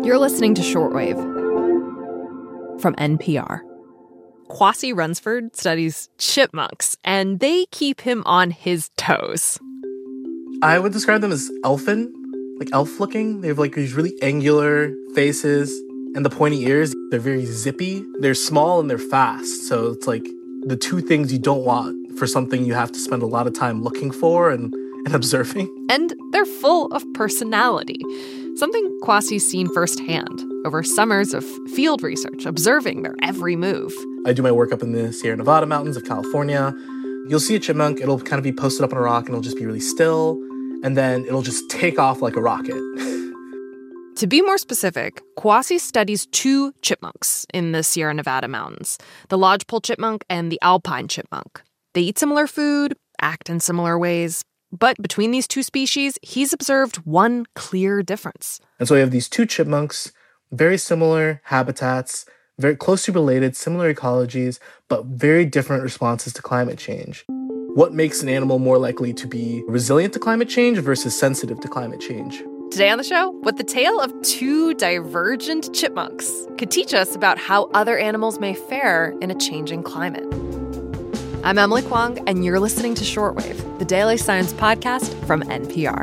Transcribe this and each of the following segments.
You're listening to Shortwave from NPR. Kwasi Runsford studies chipmunks, and they keep him on his toes. I would describe them as elfin, like elf-looking. They have like these really angular faces and the pointy ears. They're very zippy. They're small and they're fast. So it's like the two things you don't want for something you have to spend a lot of time looking for and observing. And they're full of personality, something Kwasi's seen firsthand over summers of field research, observing their every move. I do my work up in the Sierra Nevada mountains of California. You'll see a chipmunk, it'll kind of be posted up on a rock and it'll just be really still, and then it'll just take off like a rocket. To be more specific, Kwasi studies two chipmunks in the Sierra Nevada mountains, the lodgepole chipmunk and the alpine chipmunk. They eat similar food, act in similar ways, but between these two species, he's observed one clear difference. And so we have these two chipmunks, very similar habitats, very closely related, similar ecologies, but very different responses to climate change. What makes an animal more likely to be resilient to climate change versus sensitive to climate change? Today on the show, what the tale of two divergent chipmunks could teach us about how other animals may fare in a changing climate. I'm Emily Kwong, and you're listening to Shortwave, the daily science podcast from NPR.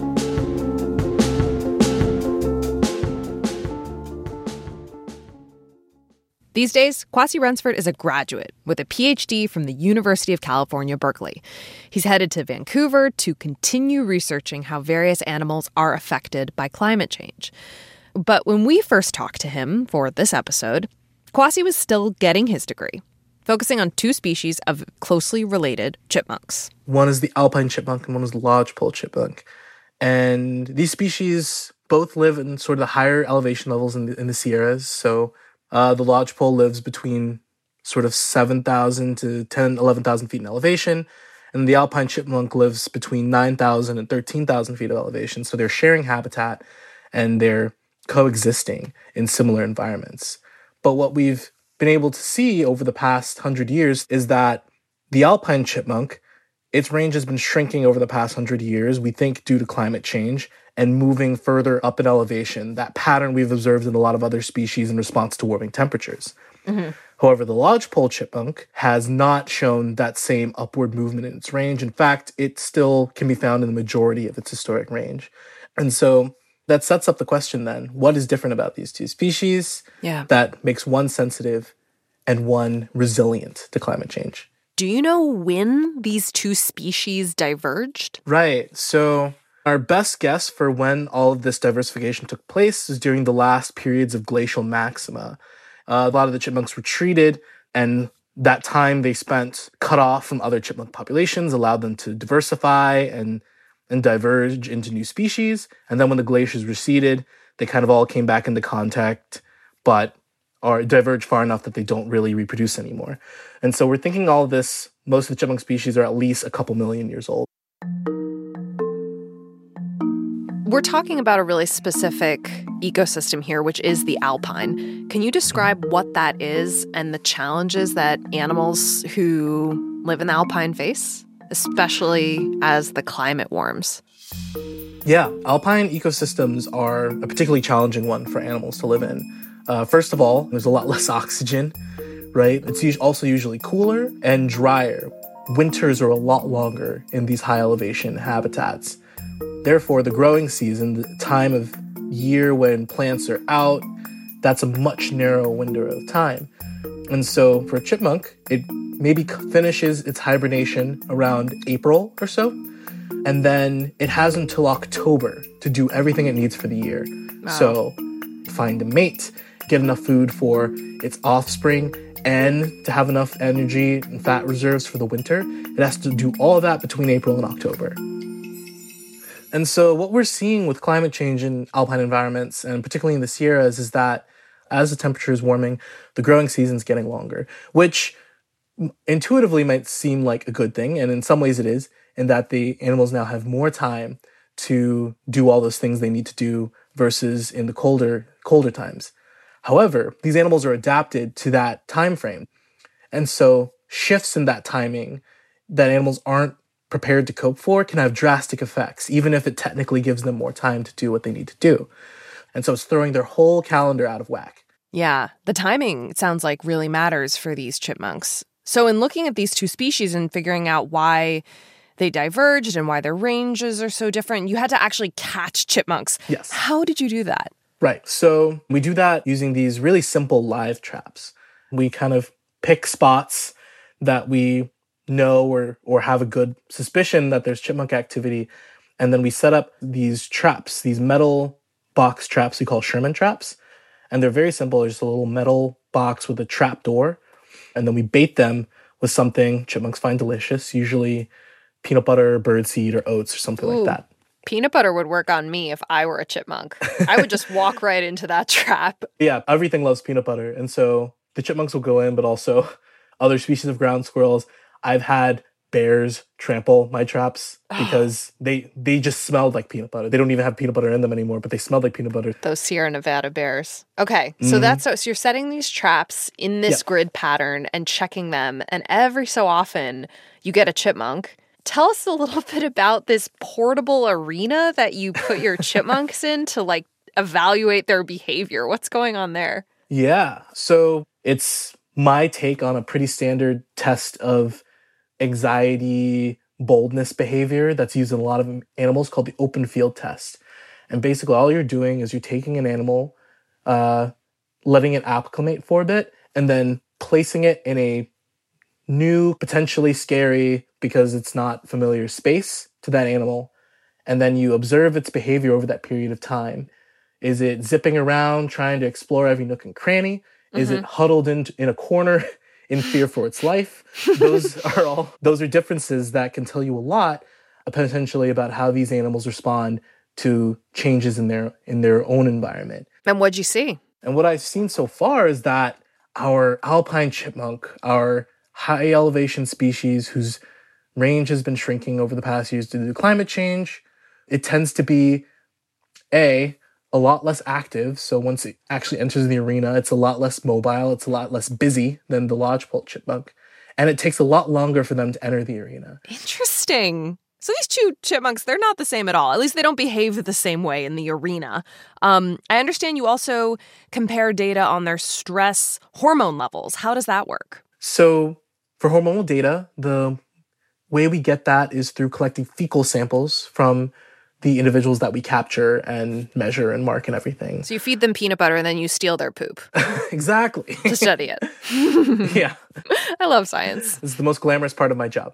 These days, Kwasi Runsford is a graduate with a PhD from the University of California, Berkeley. He's headed to Vancouver to continue researching how various animals are affected by climate change. But when we first talked to him for this episode, Kwasi was still getting his degree, focusing on two species of closely related chipmunks. One is the alpine chipmunk and one is the lodgepole chipmunk. And these species both live in sort of the higher elevation levels in the Sierras. So the lodgepole lives between sort of 7,000 to 11,000 feet in elevation. And the alpine chipmunk lives between 9,000 and 13,000 feet of elevation. So they're sharing habitat and they're coexisting in similar environments. But what we've been able to see over the past 100 years is that the alpine chipmunk, its range has been shrinking over the past 100 years, we think due to climate change, and moving further up in elevation, that pattern we've observed in a lot of other species in response to warming temperatures. Mm-hmm. However, the lodgepole chipmunk has not shown that same upward movement in its range. In fact, it still can be found in the majority of its historic range. And so that sets up the question then, what is different about these two species that makes one sensitive and one resilient to climate change? Do you know when these two species diverged? Right. So our best guess for when all of this diversification took place is during the last periods of glacial maxima. A lot of the chipmunks retreated, and that time they spent cut off from other chipmunk populations allowed them to diversify and diverge into new species. And then when the glaciers receded, they kind of all came back into contact, but are diverged far enough that they don't really reproduce anymore. And so we're thinking all of this, most of the chipmunk species are at least a couple million years old. We're talking about a really specific ecosystem here, which is the alpine. Can you describe what that is and the challenges that animals who live in the alpine face, especially as the climate warms? Yeah, alpine ecosystems are a particularly challenging one for animals to live in. First of all, there's a lot less oxygen, right? It's also usually cooler and drier. Winters are a lot longer in these high elevation habitats. Therefore, the growing season, the time of year when plants are out, that's a much narrower window of time. And so for a chipmunk, it maybe finishes its hibernation around April or so. And then it has until October to do everything it needs for the year. Wow. So find a mate, get enough food for its offspring, and to have enough energy and fat reserves for the winter. It has to do all of that between April and October. And so what we're seeing with climate change in alpine environments, and particularly in the Sierras, is that as the temperature is warming, the growing season's getting longer, which intuitively might seem like a good thing, and in some ways it is, in that the animals now have more time to do all those things they need to do versus in the colder times. However, these animals are adapted to that time frame. And so shifts in that timing that animals aren't prepared to cope for can have drastic effects, even if it technically gives them more time to do what they need to do. And so it's throwing their whole calendar out of whack. Yeah, the timing, it sounds like, really matters for these chipmunks. So in looking at these two species and figuring out why they diverged and why their ranges are so different, you had to actually catch chipmunks. Yes. How did you do that? Right. So we do that using these really simple live traps. We kind of pick spots that we know or have a good suspicion that there's chipmunk activity. And then we set up these traps, these metal box traps we call Sherman traps. And they're very simple. They're just a little metal box with a trap door. And then we bait them with something chipmunks find delicious, usually peanut butter, birdseed, or oats or something like that. Peanut butter would work on me if I were a chipmunk. I would just walk right into that trap. Yeah, everything loves peanut butter. And so the chipmunks will go in, but also other species of ground squirrels. I've had bears trample my traps because they just smelled like peanut butter. They don't even have peanut butter in them anymore, but they smelled like peanut butter. Those Sierra Nevada bears. Okay, so so you're setting these traps in this grid pattern and checking them, and every so often you get a chipmunk. Tell us a little bit about this portable arena that you put your chipmunks in to like evaluate their behavior. What's going on there? Yeah, so it's my take on a pretty standard test of anxiety, boldness behavior that's used in a lot of animals called the open field test. And basically all you're doing is you're taking an animal, letting it acclimate for a bit, and then placing it in a new, potentially scary, because it's not familiar space to that animal. And then you observe its behavior over that period of time. Is it zipping around, trying to explore every nook and cranny? Is it huddled in a corner in fear for its life? Those are differences that can tell you a lot, potentially, about how these animals respond to changes in their own environment. And what'd you see? And what I've seen so far is that our alpine chipmunk, our high elevation species whose range has been shrinking over the past years due to climate change, it tends to be a lot less active. So once it actually enters the arena, it's a lot less mobile. It's a lot less busy than the lodgepole chipmunk. And it takes a lot longer for them to enter the arena. Interesting. So these two chipmunks, they're not the same at all. At least they don't behave the same way in the arena. I understand you also compare data on their stress hormone levels. How does that work? So for hormonal data, the way we get that is through collecting fecal samples from the individuals that we capture and measure and mark and everything. So you feed them peanut butter and then you steal their poop. Exactly. To study it. Yeah. I love science. This is the most glamorous part of my job.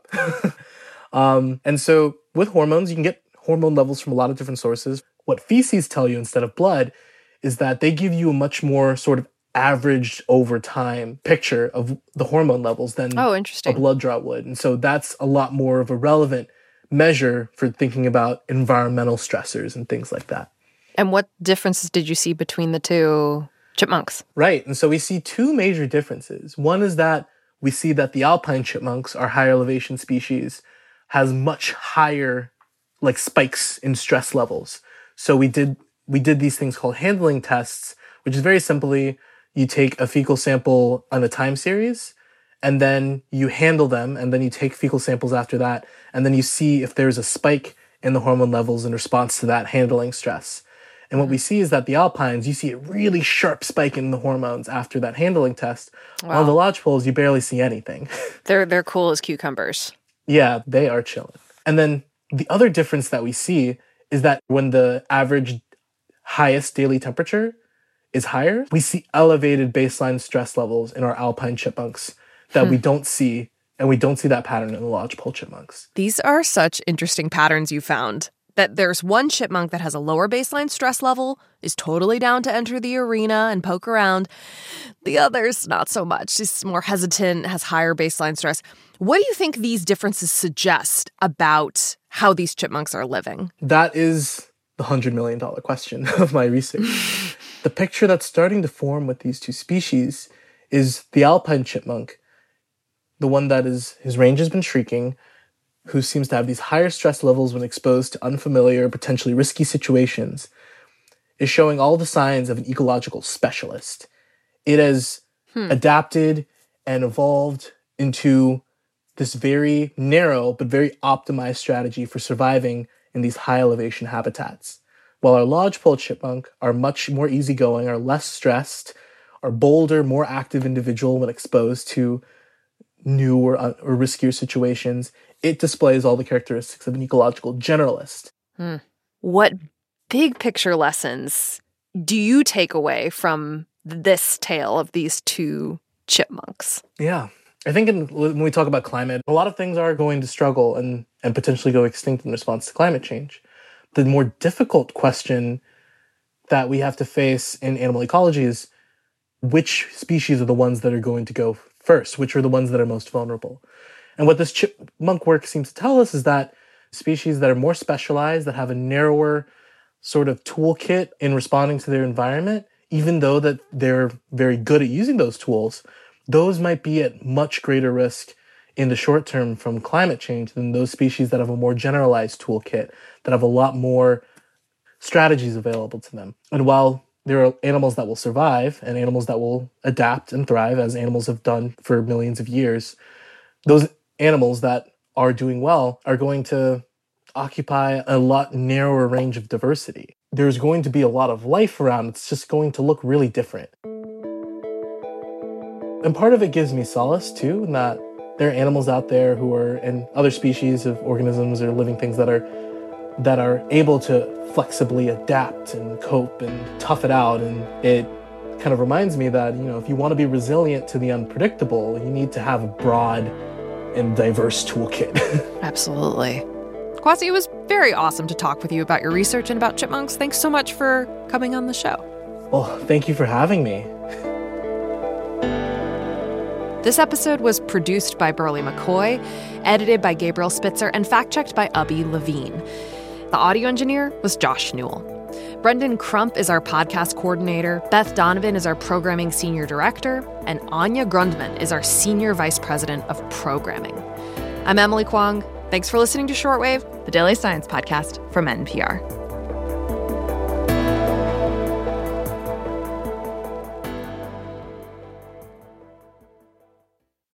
And so with hormones, you can get hormone levels from a lot of different sources. What feces tell you instead of blood is that they give you a much more sort of averaged over time picture of the hormone levels than a blood draw would. And so that's a lot more of a relevant measure for thinking about environmental stressors and things like that. And what differences did you see between the two chipmunks? Right. And so we see two major differences. One is that we see that the alpine chipmunks, our higher elevation species, has much higher like spikes in stress levels. So we did these things called handling tests, which is very simply you take a fecal sample on a time series, and then you handle them, and then you take fecal samples after that, and then you see if there's a spike in the hormone levels in response to that handling stress. And what we see is that the alpines, you see a really sharp spike in the hormones after that handling test, while the lodgepoles, you barely see anything. They're cool as cucumbers. Yeah, they are chilling. And then the other difference that we see is that when the average highest daily temperature is higher, we see elevated baseline stress levels in our alpine chipmunks that we don't see, and we don't see that pattern in the lodgepole chipmunks. These are such interesting patterns you found. That there's one chipmunk that has a lower baseline stress level, is totally down to enter the arena and poke around. The others, not so much. She's more hesitant, has higher baseline stress. What do you think these differences suggest about how these chipmunks are living? That is the $100 million question of my research. The picture that's starting to form with these two species is the alpine chipmunk, the one that his range has been shrinking, who seems to have these higher stress levels when exposed to unfamiliar, potentially risky situations, is showing all the signs of an ecological specialist. It has adapted and evolved into this very narrow but very optimized strategy for surviving in these high elevation habitats, while our lodgepole chipmunk are much more easygoing, are less stressed, are bolder, more active individual when exposed to new or riskier situations. It displays all the characteristics of an ecological generalist. What big picture lessons do you take away from this tale of these two chipmunks? Yeah. I think when we talk about climate, a lot of things are going to struggle and potentially go extinct in response to climate change. The more difficult question that we have to face in animal ecology is which species are the ones that are going to go first, which are the ones that are most vulnerable. And what this chipmunk work seems to tell us is that species that are more specialized, that have a narrower sort of toolkit in responding to their environment, even though that they're very good at using those tools, those might be at much greater risk in the short term from climate change than those species that have a more generalized toolkit, that have a lot more strategies available to them. And while there are animals that will survive and animals that will adapt and thrive, as animals have done for millions of years, those animals that are doing well are going to occupy a lot narrower range of diversity. There's going to be a lot of life around. It's just going to look really different. And part of it gives me solace, too, in that there are animals out there who are, and other species of organisms or living things that are able to flexibly adapt and cope and tough it out. And it kind of reminds me that, if you want to be resilient to the unpredictable, you need to have a broad and diverse toolkit. Absolutely. Kwasi, it was very awesome to talk with you about your research and about chipmunks. Thanks so much for coming on the show. Well, thank you for having me. This episode was produced by Burley McCoy, edited by Gabriel Spitzer, and fact-checked by Ubby Levine. The audio engineer was Josh Newell. Brendan Crump is our podcast coordinator, Beth Donovan is our programming senior director, and Anya Grundman is our senior vice president of programming. I'm Emily Kwong. Thanks for listening to Shortwave, the daily science podcast from NPR.